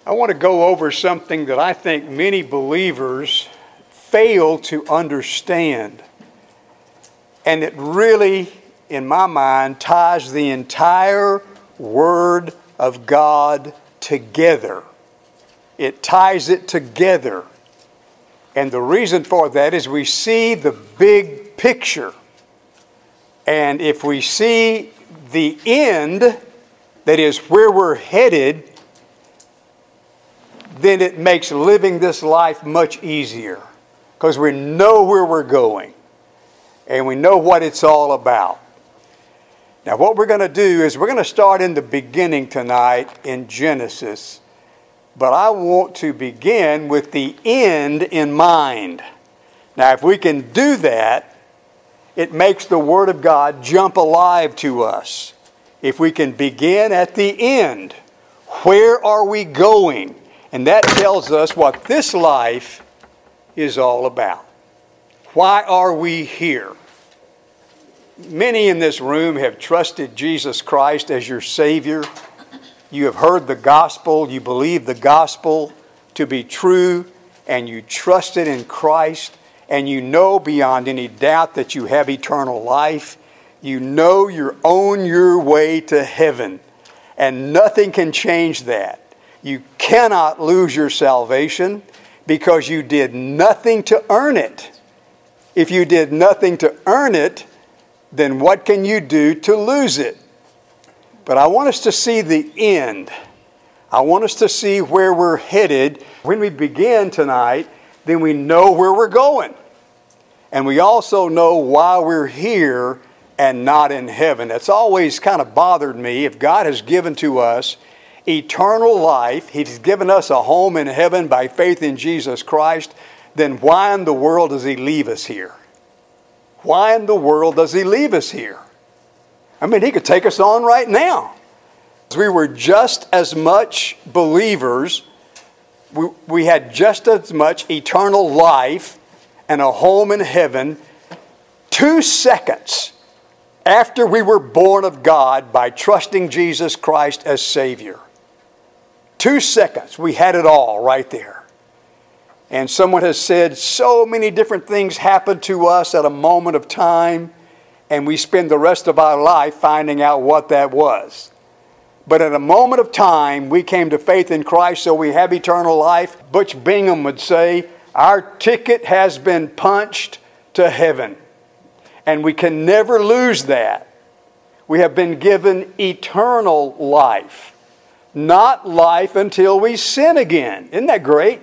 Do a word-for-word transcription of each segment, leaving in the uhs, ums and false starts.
I want to go over something that I think many believers fail to understand. And it really, in my mind, ties the entire Word of God together. It ties it together. And the reason for that is we see the big picture. And if we see the end, that is where we're headed, then it makes living this life much easier. Because we know where we're going. And we know what it's all about. Now what we're going to do is we're going to start in the beginning tonight in Genesis. But I want to begin with the end in mind. Now if we can do that, it makes the Word of God jump alive to us. If we can begin at the end, where are we going? And that tells us what this life is all about. Why are we here? Many in this room have trusted Jesus Christ as your Savior. You have heard the gospel, you believe the gospel to be true, and you trusted in Christ, and you know beyond any doubt that you have eternal life. You know you're on your way to heaven, and nothing can change that. You cannot lose your salvation because you did nothing to earn it. If you did nothing to earn it, then what can you do to lose it? But I want us to see the end. I want us to see where we're headed. When we begin tonight, then we know where we're going. And we also know why we're here and not in heaven. It's always kind of bothered me. If God has given to us eternal life, He's given us a home in heaven by faith in Jesus Christ, then why in the world does He leave us here? Why in the world does He leave us here? I mean, He could take us on right now. We were just as much believers. We, we had just as much eternal life and a home in heaven two seconds after we were born of God by trusting Jesus Christ as Savior. Two seconds, we had it all right there. And someone has said so many different things happen to us at a moment of time, and we spend the rest of our life finding out what that was. But at a moment of time, we came to faith in Christ, so we have eternal life. Butch Bingham would say, our ticket has been punched to heaven. And we can never lose that. We have been given eternal life. Not life until we sin again. Isn't that great?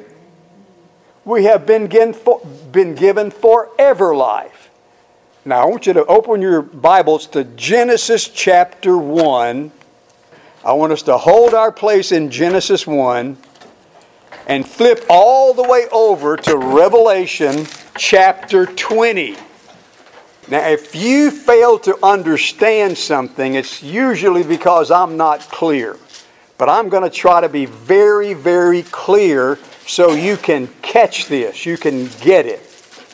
We have been given, for, been given forever life. Now I want you to open your Bibles to Genesis chapter one. I want us to hold our place in Genesis one and flip all the way over to Revelation chapter twenty. Now if you fail to understand something, it's usually because I'm not clear. But I'm going to try to be very, very clear so you can catch this, you can get it.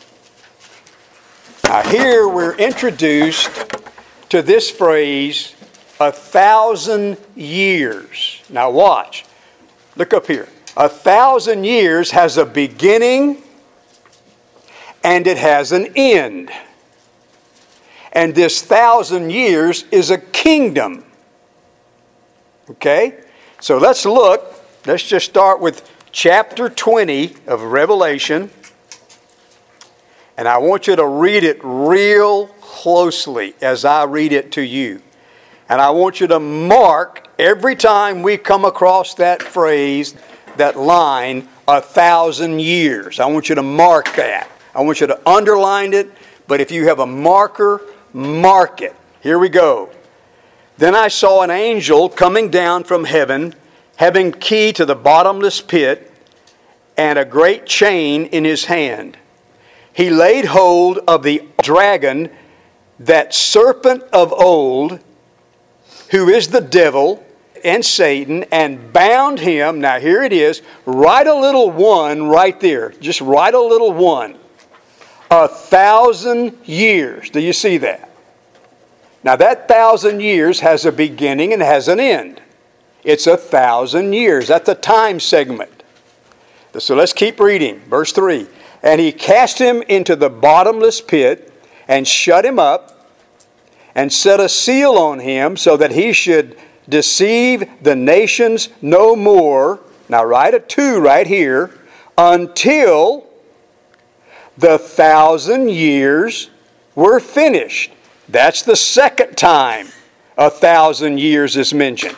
Now here we're introduced to this phrase, a thousand years. Now watch, look up here. A thousand years has a beginning and it has an end. And this thousand years is a kingdom. Okay? So let's look. Let's just start with chapter twenty of Revelation. And I want you to read it real closely as I read it to you. And I want you to mark every time we come across that phrase, that line, a thousand years. I want you to mark that. I want you to underline it. But if you have a marker, mark it. Here we go. Then I saw an angel coming down from heaven, having key to the bottomless pit, and a great chain in his hand. He laid hold of the dragon, that serpent of old, who is the devil and Satan, and bound him. Now here it is. Write a little one right there. Just write a little one. A thousand years. Do you see that? Now that thousand years has a beginning and has an end. It's a thousand years. That's the time segment. So let's keep reading. Verse three. And he cast him into the bottomless pit and shut him up and set a seal on him so that he should deceive the nations no more. Now write a two right here. Until the thousand years were finished. That's the second time a thousand years is mentioned.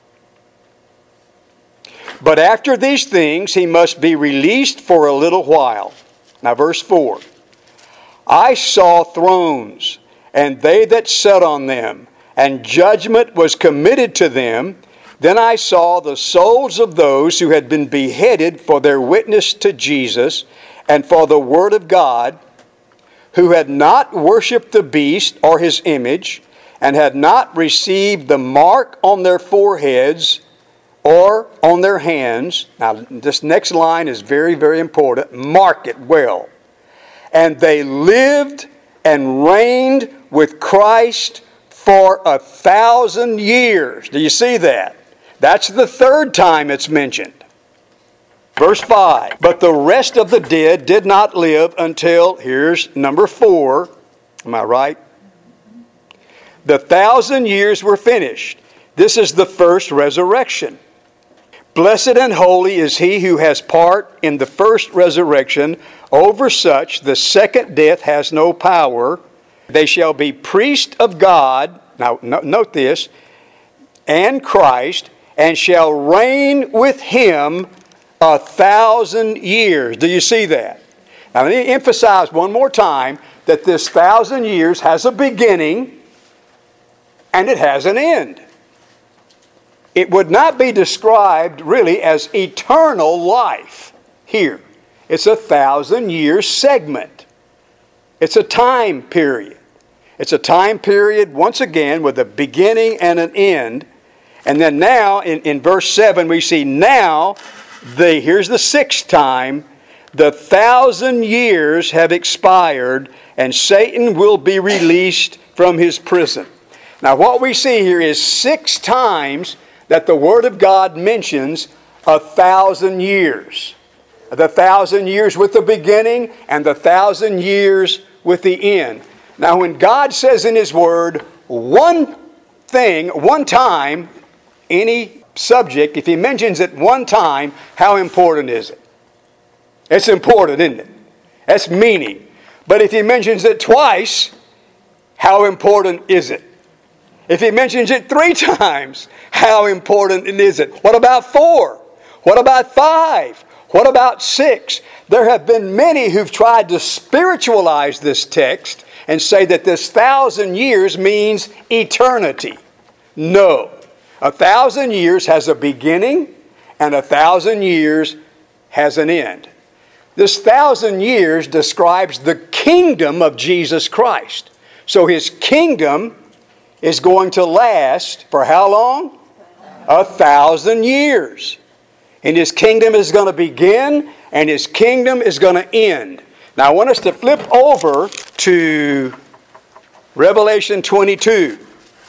But after these things he must be released for a little while. Now verse four. I saw thrones, and they that sat on them, and judgment was committed to them. Then I saw the souls of those who had been beheaded for their witness to Jesus and for the word of God, who had not worshipped the beast or his image, and had not received the mark on their foreheads or on their hands. Now, this next line is very, very important. Mark it well. And they lived and reigned with Christ for a thousand years. Do you see that? That's the third time it's mentioned. Verse five. But the rest of the dead did not live until, here's number four. Am I right? The thousand years were finished. This is the first resurrection. Blessed and holy is he who has part in the first resurrection. Over such the second death has no power. They shall be priests of God. Now note this. And Christ, and shall reign with him a thousand years. Do you see that? Now let me emphasize one more time that this thousand years has a beginning and it has an end. It would not be described really as eternal life here. It's a thousand year segment. It's a time period. It's a time period, once again, with a beginning and an end. And then now, in, in verse seven, we see now, the here's the sixth time, the thousand years have expired, and Satan will be released from his prison. Now, what we see here is six times that the Word of God mentions a thousand years. The thousand years with the beginning and the thousand years with the end. Now, when God says in His Word one thing, one time, any subject, if He mentions it one time, how important is it? It's important, isn't it? That's meaning. But if He mentions it twice, how important is it? If He mentions it three times, how important is it? What about four? What about five? What about six? There have been many who've tried to spiritualize this text and say that this thousand years means eternity. No. A thousand years has a beginning and a thousand years has an end. This thousand years describes the kingdom of Jesus Christ. So His kingdom is going to last for how long? A thousand years. And His kingdom is going to begin and His kingdom is going to end. Now I want us to flip over to Revelation twenty-two.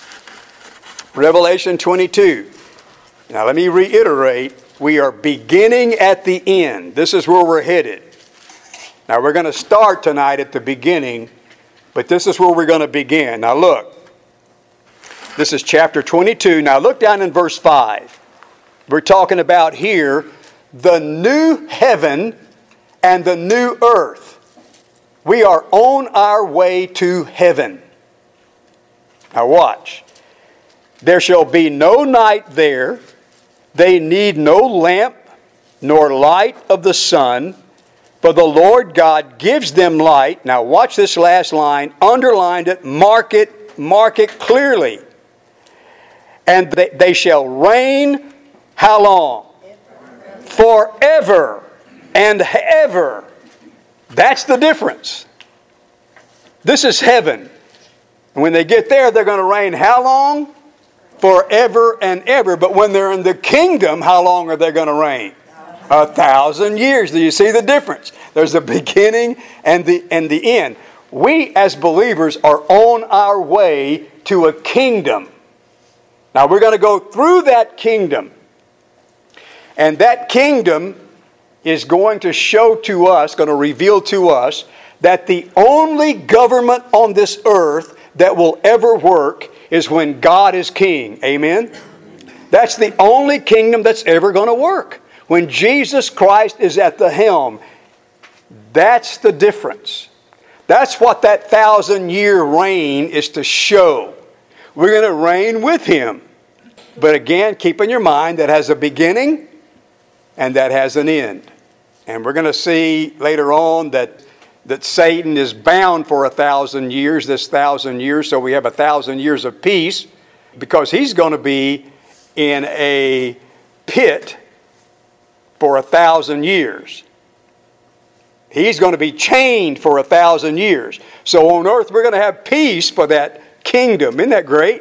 Revelation twenty-two. Now let me reiterate, we are beginning at the end. This is where we're headed. Now we're going to start tonight at the beginning, but this is where we're going to begin. Now look. This is chapter twenty-two. Now look down in verse five. We're talking about here the new heaven and the new earth. We are on our way to heaven. Now watch. There shall be no night there. They need no lamp nor light of the sun, for the Lord God gives them light. Now watch this last line. Underline it. Mark it. Mark it clearly. And they, they shall reign how long? Forever and ever. That's the difference. This is heaven. And when they get there, they're going to reign how long? Forever and ever. But when they're in the kingdom, how long are they going to reign? A thousand years. Do you see the difference? There's the beginning and the, and the end. We as believers are on our way to a kingdom. Now we're going to go through that kingdom. And that kingdom is going to show to us, going to reveal to us, that the only government on this earth that will ever work is when God is king. Amen? That's the only kingdom that's ever going to work. When Jesus Christ is at the helm, that's the difference. That's what that thousand year reign is to show. We're going to reign with Him. But again, keep in your mind that has a beginning and that has an end. And we're going to see later on that, that Satan is bound for a thousand years, this thousand years, so we have a thousand years of peace, because he's going to be in a pit for a thousand years. He's going to be chained for a thousand years. So on earth we're going to have peace for that kingdom. Isn't that great?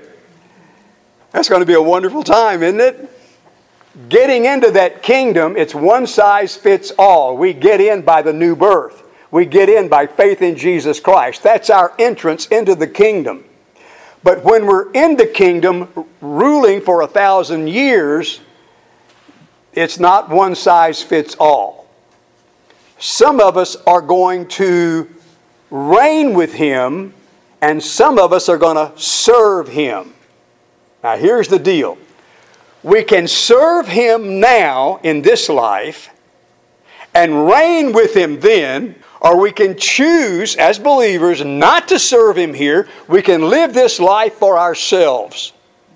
That's going to be a wonderful time, isn't it? Getting into that kingdom, it's one size fits all. We get in by the new birth. We get in by faith in Jesus Christ. That's our entrance into the kingdom. But when we're in the kingdom, ruling for a thousand years, it's not one size fits all. Some of us are going to reign with Him, and some of us are going to serve Him. Now here's the deal. We can serve Him now in this life and reign with Him then, or we can choose as believers not to serve Him here. We can live this life for ourselves.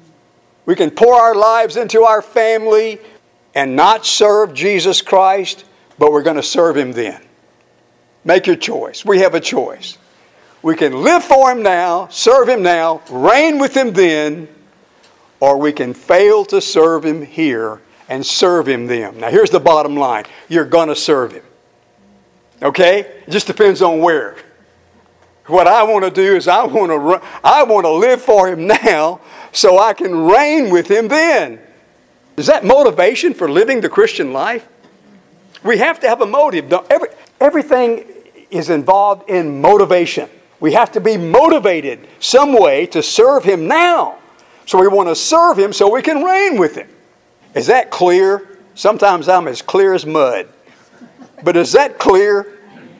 We can pour our lives into our family and not serve Jesus Christ, but we're going to serve Him then. Make your choice. We have a choice. We can live for Him now, serve Him now, reign with Him then, or we can fail to serve Him here and serve Him then. Now here's the bottom line. You're going to serve Him. Okay? It just depends on where. What I want to do is I want to I want to live for Him now so I can reign with Him then. Is that motivation for living the Christian life? We have to have a motive. Every, everything is involved in motivation. We have to be motivated some way to serve Him now. So we want to serve Him so we can reign with Him. Is that clear? Sometimes I'm as clear as mud. But is that clear?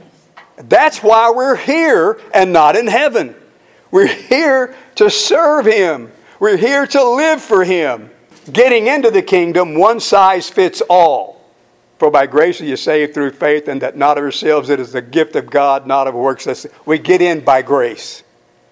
That's why we're here and not in heaven. We're here to serve Him. We're here to live for Him. Getting into the kingdom, one size fits all. For by grace are you saved through faith, and that not of yourselves, it is the gift of God, not of works. We get in by grace.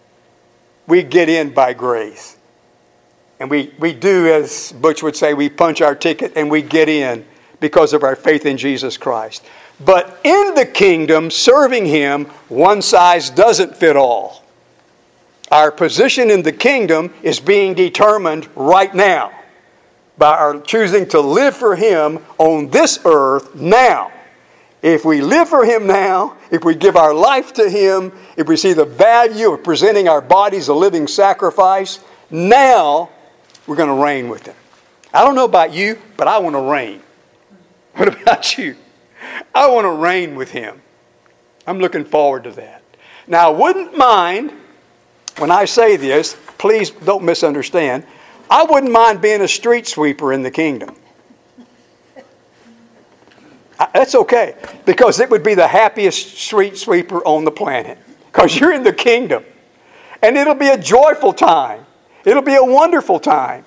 We get in by grace. And we, we do, as Butch would say, we punch our ticket and we get in because of our faith in Jesus Christ. But in the kingdom, serving Him, one size doesn't fit all. Our position in the kingdom is being determined right now by our choosing to live for Him on this earth now. If we live for Him now, if we give our life to Him, if we see the value of presenting our bodies a living sacrifice, now we're going to reign with Him. I don't know about you, but I want to reign. What about you? I want to reign with Him. I'm looking forward to that. Now, I wouldn't mind, when I say this, please don't misunderstand, I wouldn't mind being a street sweeper in the kingdom. That's okay, because it would be the happiest street sweeper on the planet, because you're in the kingdom. And it'll be a joyful time. It'll be a wonderful time.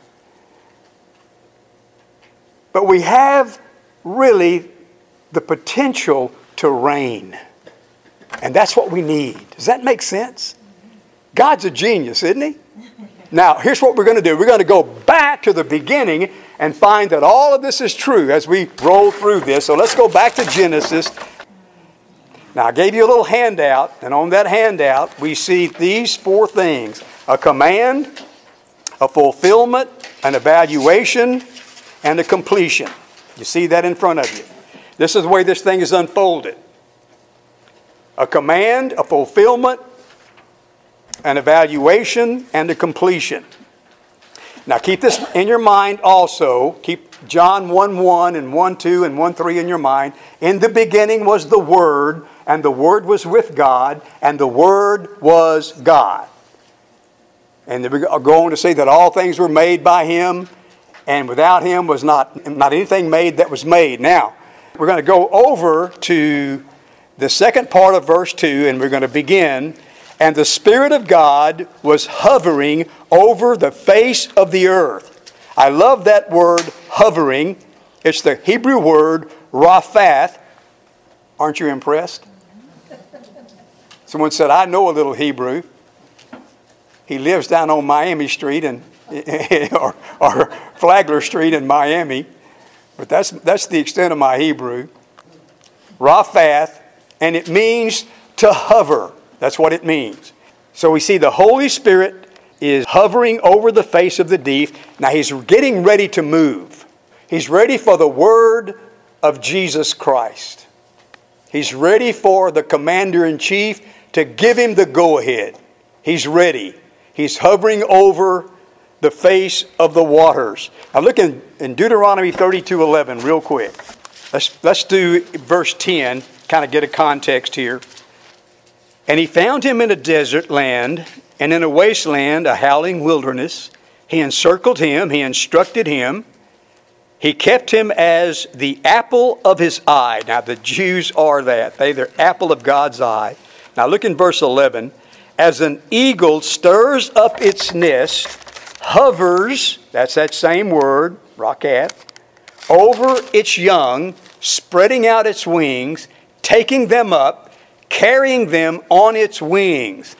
But we have really the potential to reign. And that's what we need. Does that make sense? God's a genius, isn't He? Now, here's what we're going to do. We're going to go back to the beginning and find that all of this is true as we roll through this. So let's go back to Genesis. Now, I gave you a little handout, and on that handout, we see these four things: a command, a fulfillment, an evaluation, and a completion. You see that in front of you. This is the way this thing is unfolded. A command, a fulfillment, an evaluation, and a completion. Now keep this in your mind also. Keep John one one and one two and one three in your mind. In the beginning was the Word, and the Word was with God, and the Word was God. And they go on to say that all things were made by him, and without him was not, not anything made that was made. Now, we're going to go over to the second part of verse two, and we're going to begin. And the Spirit of God was hovering over the face of the earth. I love that word, hovering. It's the Hebrew word, raphath. Aren't you impressed? Someone said, I know a little Hebrew. He lives down on Miami Street and or, or Flagler Street in Miami. But that's that's the extent of my Hebrew. Raphath, and it means to hover. That's what it means. So we see the Holy Spirit is hovering over the face of the deep. Now he's getting ready to move. He's ready for the word of Jesus Christ. He's ready for the commander-in-chief to give him the go-ahead. He's ready. He's hovering over the face of the waters. Now look in, in Deuteronomy thirty-two eleven real quick. Let's, let's do verse ten, kind of get a context here. And he found him in a desert land and in a wasteland, a howling wilderness. He encircled him, he instructed him. He kept him as the apple of his eye. Now the Jews are that. They're the apple of God's eye. Now look in verse eleven. As an eagle stirs up its nest, hovers, that's that same word, rakat, over its young, spreading out its wings, taking them up, carrying them on its wings.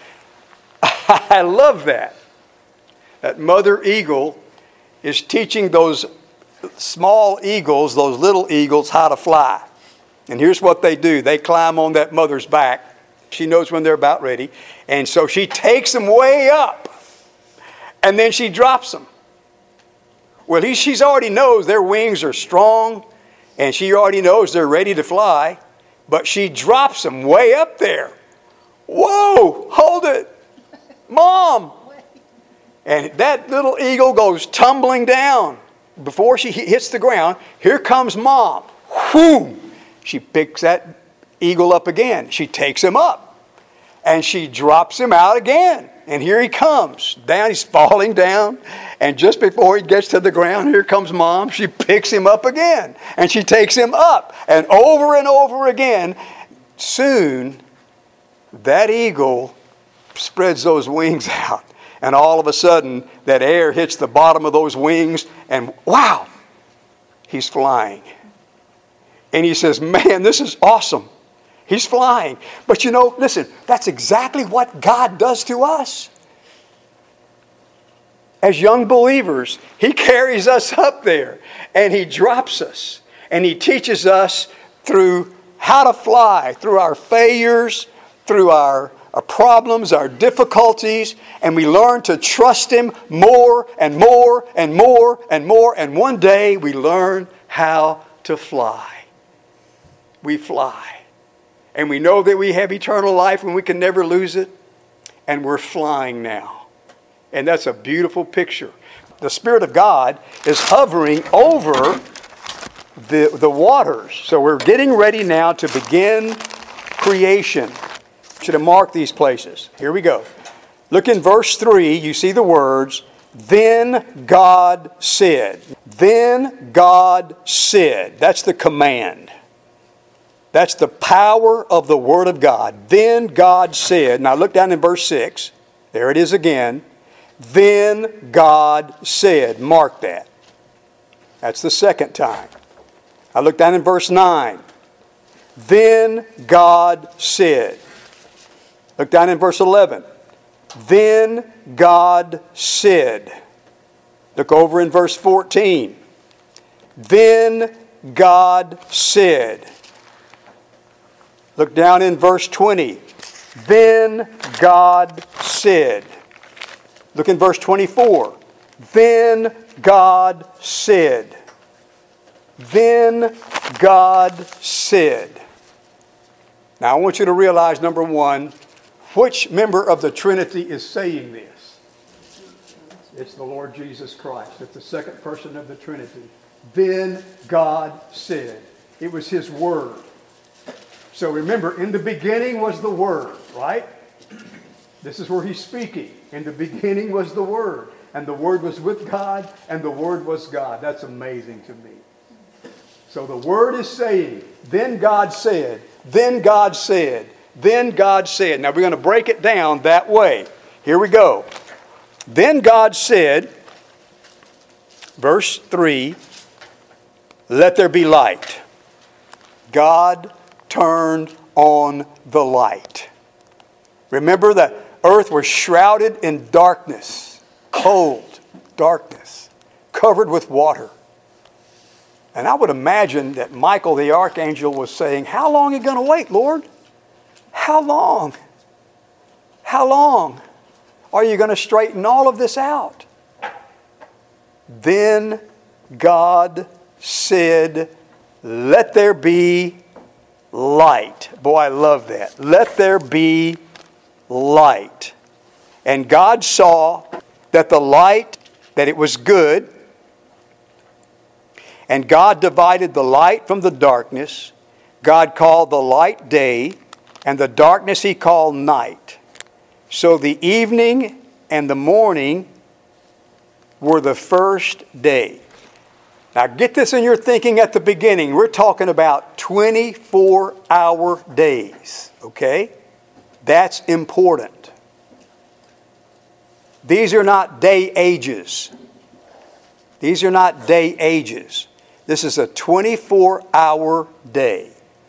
I love that. That mother eagle is teaching those small eagles, those little eagles, how to fly. And here's what they do. They climb on that mother's back. She knows when they're about ready. And so she takes them way up. And then she drops them. Well, he, she's already knows their wings are strong. And she already knows they're ready to fly. But she drops them way up there. Whoa, hold it. Mom. And that little eagle goes tumbling down. Before she hits the ground, here comes Mom. Whoo! She picks that eagle up again. She takes him up. And she drops him out again. And here he comes. Down, he's falling down. And just before he gets to the ground, here comes Mom. She picks him up again. And she takes him up. And over and over again. Soon, that eagle spreads those wings out. And all of a sudden, that air hits the bottom of those wings. And wow! He's flying. And he says, man, this is awesome. He's flying. But you know, listen, that's exactly what God does to us. As young believers, He carries us up there and He drops us. And He teaches us through how to fly, through our failures, through our, our problems, our difficulties. And we learn to trust Him more and more and more and more. And one day we learn how to fly. We fly. And we know that we have eternal life and we can never lose it. And we're flying now. And that's a beautiful picture. The Spirit of God is hovering over the, the waters. So we're getting ready now to begin creation. I should have marked these places. Here we go. Look in verse three. You see the words, then God said. Then God said. That's the command. That's the power of the Word of God. Then God said, now look down in verse six. There it is again. Then God said. Mark that. That's the second time. I look down in verse nine. Then God said. Look down in verse eleven. Then God said. Look over in verse fourteen. Then God said. Look down in verse twenty. Then God said. Look in verse twenty-four. Then God said. Then God said. Now I want you to realize, number one, which member of the Trinity is saying this? It's the Lord Jesus Christ. It's the second person of the Trinity. Then God said. It was His Word. So remember, in the beginning was the Word, right? This is where he's speaking. In the beginning was the Word, and the Word was with God, and the Word was God. That's amazing to me. So the Word is saying, then God said, then God said, then God said. Now we're going to break it down that way. Here we go. Then God said, verse three, let there be light. God turned on the light. Remember, the earth was shrouded in darkness, cold darkness, covered with water. And I would imagine that Michael the archangel was saying, how long are you going to wait, Lord? How long? How long are you going to straighten all of this out? Then God said, let there be light. Boy, I love that. Let there be light. And God saw that the light, that it was good. And God divided the light from the darkness. God called the light day, and the darkness He called night. So the evening and the morning were the first day. Now get this in your thinking at the beginning. We're talking about twenty-four hour days. Okay? That's important. These are not day ages. These are not day ages. This is a twenty-four hour day.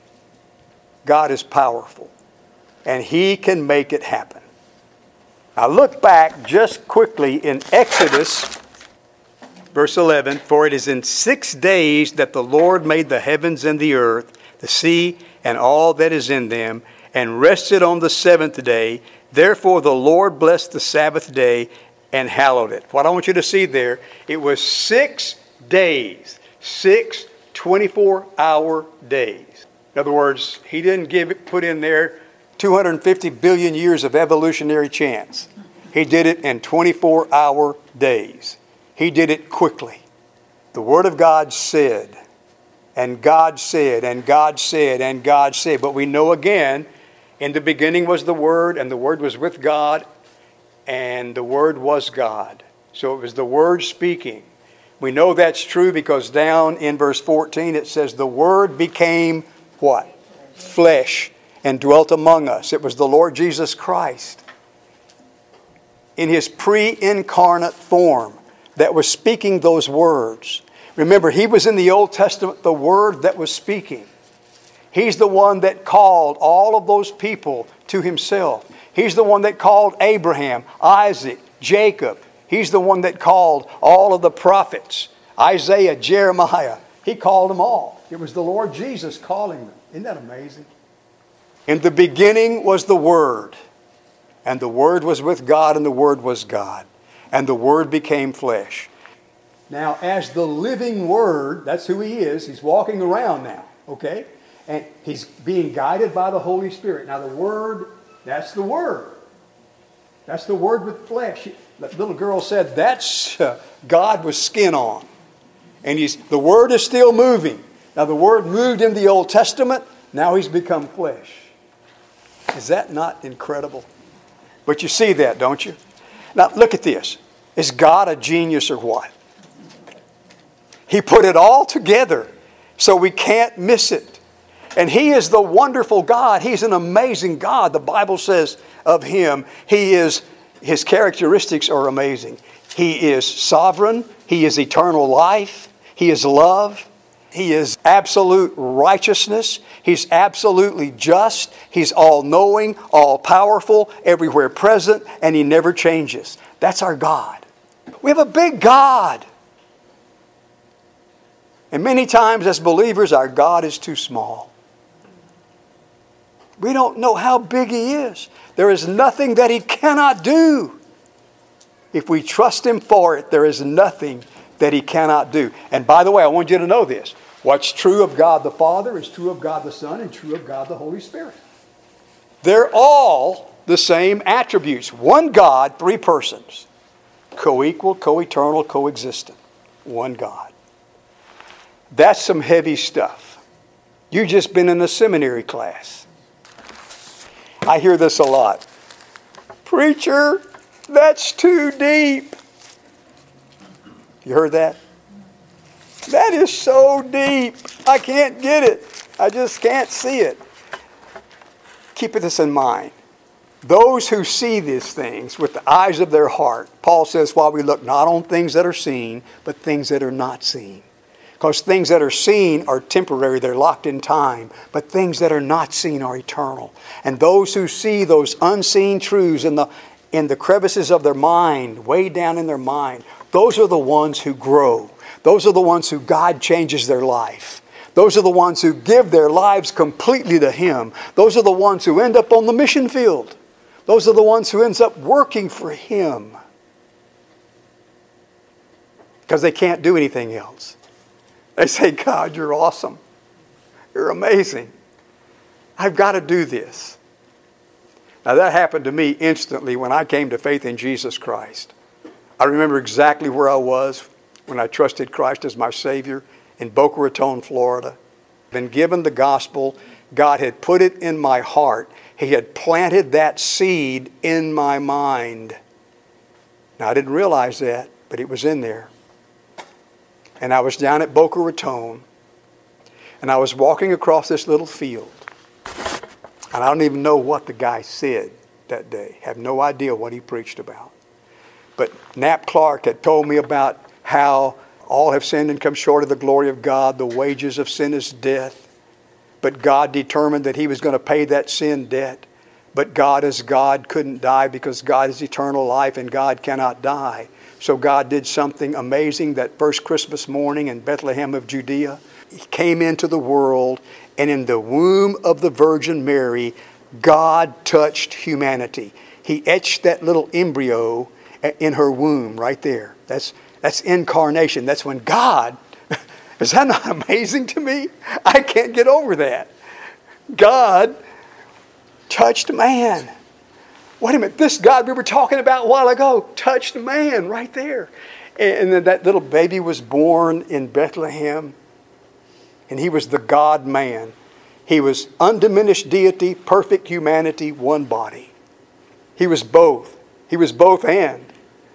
God is powerful, and He can make it happen. Now look back just quickly in Exodus, verse eleven. For it is in six days that the Lord made the heavens and the earth, the sea, and all that is in them, and rested on the seventh day. Therefore the Lord blessed the Sabbath day and hallowed it. What I want you to see there, it was six days. Six twenty-four hour days. In other words, He didn't give it, put in there two hundred fifty billion years of evolutionary chance. He did it in twenty-four hour days. He did it quickly. The Word of God said, and God said, and God said, and God said. But we know again, in the beginning was the Word, and the Word was with God, and the Word was God. So it was the Word speaking. We know that's true because down in verse fourteen it says, the Word became what? Flesh, and dwelt among us. It was the Lord Jesus Christ in His pre-incarnate form that was speaking those words. Remember, He was in the Old Testament the Word that was speaking. He's the one that called all of those people to Himself. He's the one that called Abraham, Isaac, Jacob. He's the one that called all of the prophets, Isaiah, Jeremiah. He called them all. It was the Lord Jesus calling them. Isn't that amazing? In the beginning was the Word, and the Word was with God, and the Word was God. And the Word became flesh. Now, as the living Word, that's who He is. He's walking around now, okay? And He's being guided by the Holy Spirit. Now, the Word, that's the Word. That's the Word with flesh. The little girl said, that's uh, God with skin on. And he's, the Word is still moving. Now, the Word moved in the Old Testament. Now He's become flesh. Is that not incredible? But you see that, don't you? Now, look at this. Is God a genius or what? He put it all together so we can't miss it. And He is the wonderful God. He's an amazing God. The Bible says of Him, He is, His characteristics are amazing. He is sovereign. He is eternal life. He is love. He is absolute righteousness. He's absolutely just. He's all-knowing, all-powerful, everywhere present, and He never changes. That's our God. We have a big God. And many times as believers, our God is too small. We don't know how big He is. There is nothing that He cannot do. If we trust Him for it, there is nothing that He cannot do. And by the way, I want you to know this. What's true of God the Father is true of God the Son and true of God the Holy Spirit. They're all the same attributes. One God, three persons. Co-equal, co-eternal, co-existent. One God. That's some heavy stuff. You've just been in a seminary class. I hear this a lot. Preacher, that's too deep. You heard that? That is so deep. I can't get it. I just can't see it. Keep this in mind. Those who see these things with the eyes of their heart, Paul says, while we look not on things that are seen, but things that are not seen. Because things that are seen are temporary, they're locked in time. But things that are not seen are eternal. And those who see those unseen truths in the, in the crevices of their mind, way down in their mind, those are the ones who grow. Those are the ones who God changes their life. Those are the ones who give their lives completely to Him. Those are the ones who end up on the mission field. Those are the ones who ends up working for Him. Because they can't do anything else. They say, God, you're awesome. You're amazing. I've got to do this. Now that happened to me instantly when I came to faith in Jesus Christ. I remember exactly where I was when I trusted Christ as my Savior in Boca Raton, Florida. Been given the gospel. God had put it in my heart. He had planted that seed in my mind. Now I didn't realize that, but it was in there. And I was down at Boca Raton, and I was walking across this little field. And I don't even know what the guy said that day. Have no idea what he preached about. But Knapp Clark had told me about how all have sinned and come short of the glory of God. The wages of sin is death. But God determined that He was going to pay that sin debt. But God as God couldn't die because God is eternal life and God cannot die. So God did something amazing that first Christmas morning in Bethlehem of Judea. He came into the world, and in the womb of the Virgin Mary, God touched humanity. He etched that little embryo in her womb right there. That's That's incarnation. That's when God, is that not amazing to me? I can't get over that. God touched man. Wait a minute, this God we were talking about a while ago touched man right there. And then that little baby was born in Bethlehem. And He was the God-man. He was undiminished deity, perfect humanity, one body. He was both. He was both and.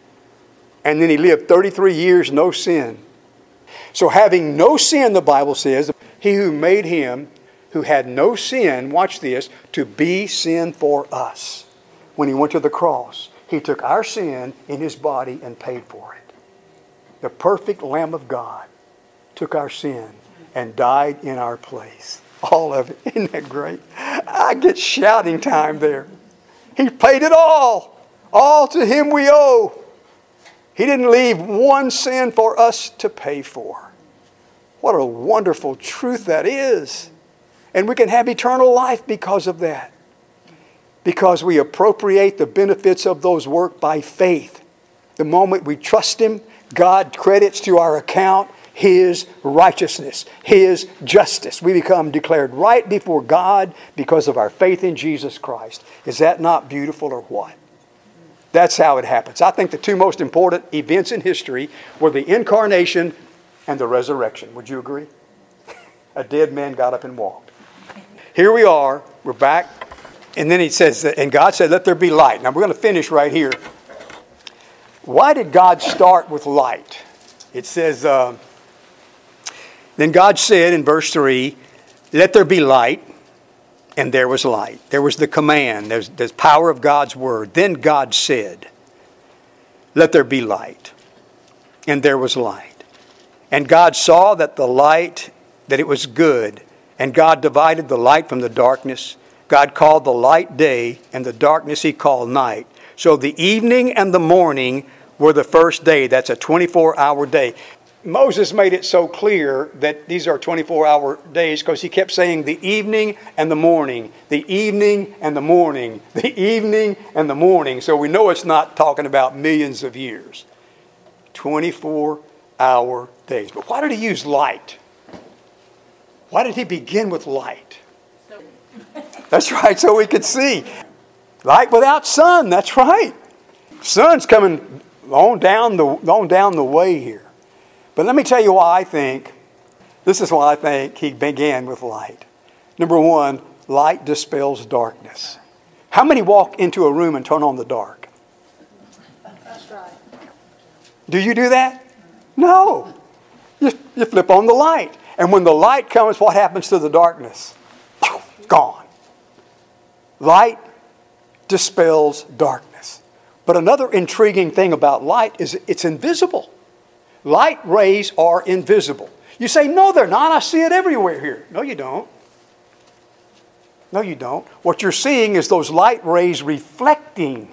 And then He lived thirty-three years, no sin. So having no sin, the Bible says, He who made Him, who had no sin, watch this, to be sin for us. When He went to the cross, He took our sin in His body and paid for it. The perfect Lamb of God took our sin and died in our place. All of it. Isn't that great? I get shouting time there. He paid it all. All to Him we owe. He didn't leave one sin for us to pay for. What a wonderful truth that is. And we can have eternal life because of that. Because we appropriate the benefits of those works by faith. The moment we trust Him, God credits to our account His righteousness, His justice. We become declared right before God because of our faith in Jesus Christ. Is that not beautiful or what? That's how it happens. I think the two most important events in history were the incarnation and the resurrection. Would you agree? A dead man got up and walked. Here we are. We're back. And then He says, and God said, let there be light. Now we're going to finish right here. Why did God start with light? It says, uh, then God said in verse three, let there be light. And there was light. There was the command. There's the power of God's word. Then God said, let there be light. And there was light. And God saw that the light, that it was good. And God divided the light from the darkness. God called the light day, and the darkness He called night. So the evening and the morning were the first day. That's a twenty-four hour day. Moses made it so clear that these are twenty-four hour days because he kept saying the evening and the morning, the evening and the morning, the evening and the morning. So we know it's not talking about millions of years. twenty-four hour days. But why did He use light? Why did He begin with light? That's right, so we could see. Light without sun, that's right. Sun's coming on down the, on down the way here. But let me tell you why I think, this is why I think He began with light. Number one, light dispels darkness. How many walk into a room and turn on the dark? That's right. Do you do that? No. You, you flip on the light. And when the light comes, what happens to the darkness? Gone. Light dispels darkness. But another intriguing thing about light is it's invisible. Light rays are invisible. You say, no, they're not. I see it everywhere here. No, you don't. No, you don't. What you're seeing is those light rays reflecting.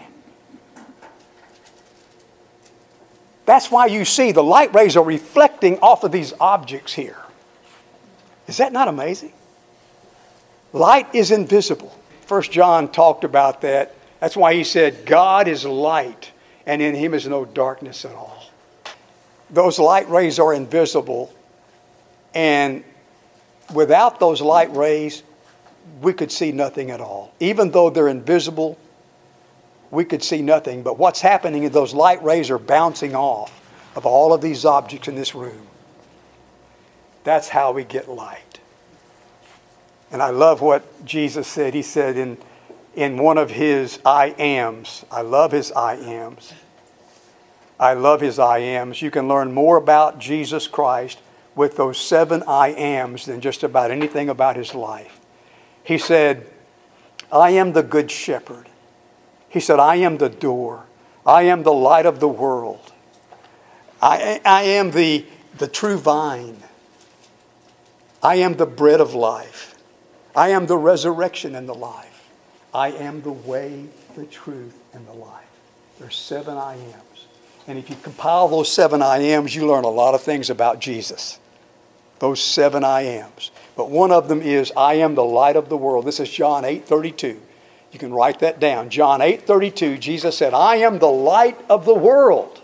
That's why you see the light rays are reflecting off of these objects here. Is that not amazing? Light is invisible. First John talked about that. That's why he said, God is light, and in him is no darkness at all. Those light rays are invisible, and without those light rays, we could see nothing at all. Even though they're invisible, we could see nothing. But what's happening is those light rays are bouncing off of all of these objects in this room. That's how we get light. And I love what Jesus said. He said in, in one of his I ams, I love his I ams. I love his I ams. You can learn more about Jesus Christ with those seven I ams than just about anything about his life. He said, I am the good shepherd. He said, I am the door. I am the light of the world. I, I am the, the true vine. I am the bread of life. I am the resurrection and the life. I am the way, the truth, and the life. There's seven I ams. And if you compile those seven I ams, you learn a lot of things about Jesus. Those seven I ams. But one of them is, I am the light of the world. This is John eight thirty-two. You can write that down. John eight thirty-two, Jesus said, I am the light of the world.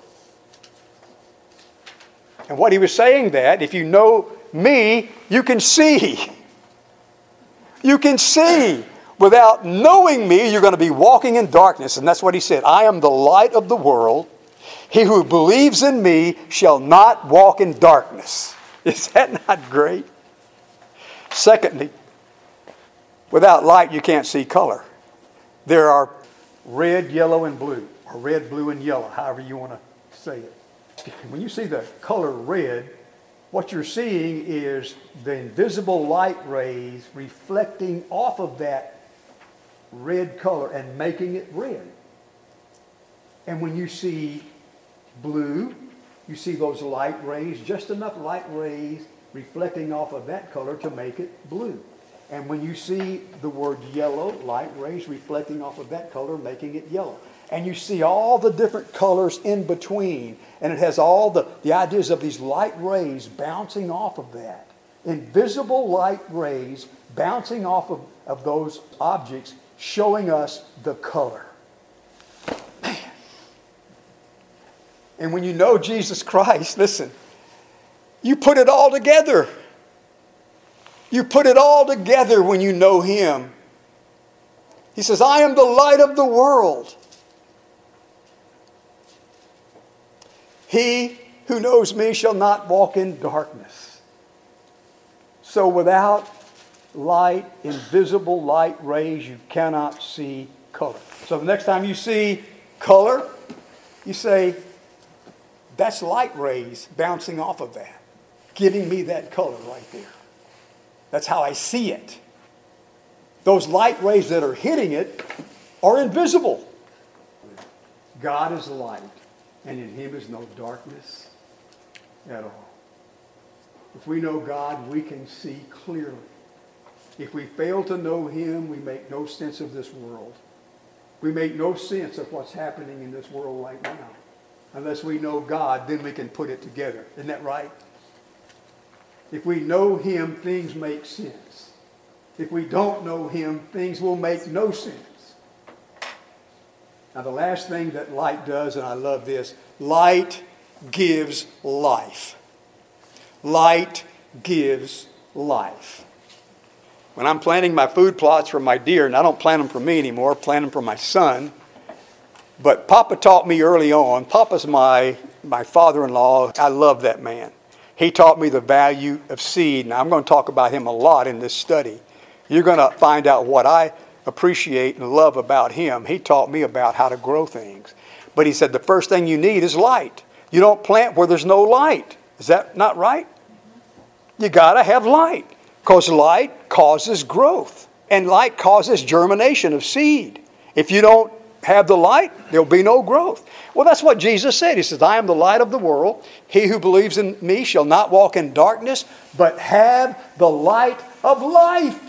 And what he was saying that, if you know me, you can see. You can see. Without knowing me, you're going to be walking in darkness. And that's what he said. I am the light of the world. He who believes in me shall not walk in darkness. Is that not great? Secondly, without light, you can't see color. There are red, yellow, and blue, or red, blue, and yellow, however you want to say it. When you see the color red, what you're seeing is the invisible light rays reflecting off of that red color and making it red. And when you see blue, you see those light rays, just enough light rays reflecting off of that color to make it blue. And when you see the word yellow, light rays reflecting off of that color, making it yellow. And you see all the different colors in between. And it has all the, the ideas of these light rays bouncing off of that. Invisible light rays bouncing off of, of those objects, showing us the color. Man. And when you know Jesus Christ, listen, you put it all together. You put it all together when you know him. He says, I am the light of the world. He who knows me shall not walk in darkness. So without light, invisible light rays, you cannot see color. So the next time you see color, you say, that's light rays bouncing off of that, giving me that color right there. That's how I see it. Those light rays that are hitting it are invisible. God is light, and in him is no darkness at all. If we know God, we can see clearly. If we fail to know him, we make no sense of this world. We make no sense of what's happening in this world right now. Unless we know God, then we can put it together. Isn't that right? If we know him, things make sense. If we don't know him, things will make no sense. Now the last thing that light does, and I love this, light gives life. Light gives life. When I'm planting my food plots for my deer, and I don't plant them for me anymore, I plant them for my son. But Papa taught me early on, Papa's my, my father-in-law. I love that man. He taught me the value of seed. Now, I'm going to talk about him a lot in this study. You're going to find out what I appreciate and love about him, he taught me about how to grow things. But he said the first thing you need is light. You don't plant where there's no light. Is that not right? You got to have light, because light causes growth, and light causes germination of seed. If you don't have the light, there'll be no growth. Well, that's what Jesus said. He says, I am the light of the world. He who believes in me shall not walk in darkness, but have the light of life.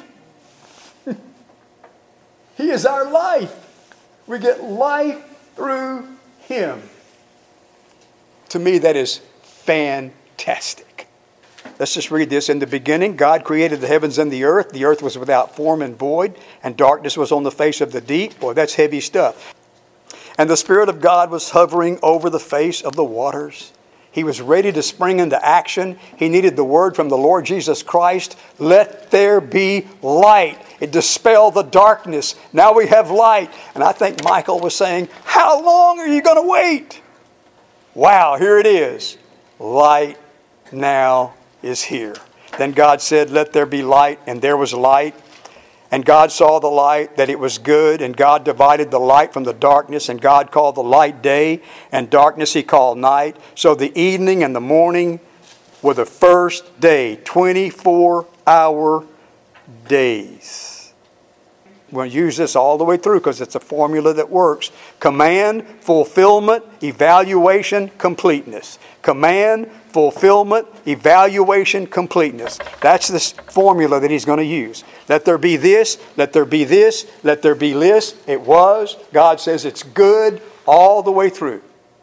He is our life. We get life through him. To me, that is fantastic. Let's just read this. In the beginning, God created the heavens and the earth. The earth was without form and void, and darkness was on the face of the deep. Boy, that's heavy stuff. And the Spirit of God was hovering over the face of the waters. He was ready to spring into action. He needed the word from the Lord Jesus Christ. Let there be light. It dispelled the darkness. Now we have light. And I think Michael was saying, how long are you going to wait? Wow, here it is. Light now is here. Then God said, let there be light, and there was light. And God saw the light, that it was good, and God divided the light from the darkness, and God called the light day, and darkness he called night. So the evening and the morning were the first day, twenty-four hour days. We're going to use this all the way through because it's a formula that works. Command, fulfillment, evaluation, completeness. Command, fulfillment, evaluation, completeness. That's this formula that he's going to use. Let there be this, let there be this, let there be this. It was. God says it's good all the way through.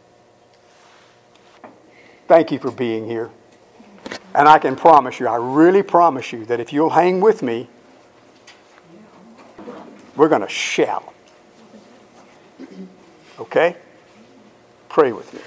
Thank you for being here. And I can promise you, I really promise you, that if you'll hang with me, we're going to shout. Okay? Pray with me.